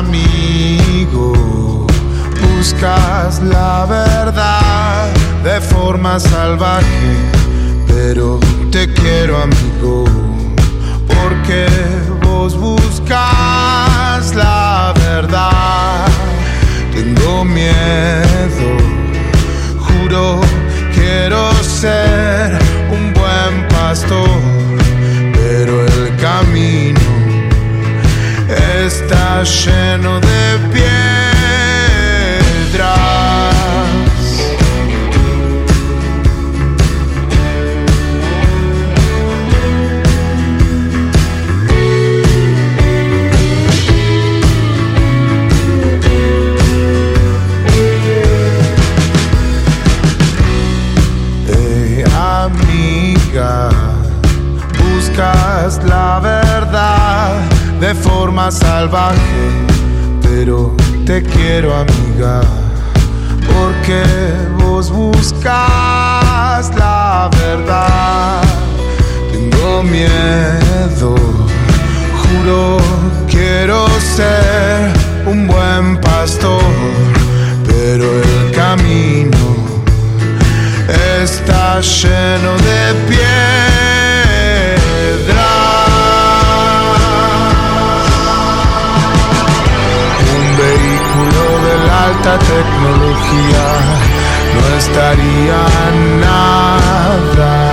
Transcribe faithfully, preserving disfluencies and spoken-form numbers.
amigo, buscas la verdad de forma salvaje, pero te quiero, amigo, porque vos buscas la verdad. Tengo miedo, juro, quiero ser un buen pastor, pero el camino está lleno de piedras. Hey, amiga, buscas la verdad de forma salvaje, pero te quiero, amiga, porque vos buscas la verdad. Tengo miedo, juro, quiero ser un buen pastor, pero el camino está lleno de piedras. Alta tecnología no estaría nada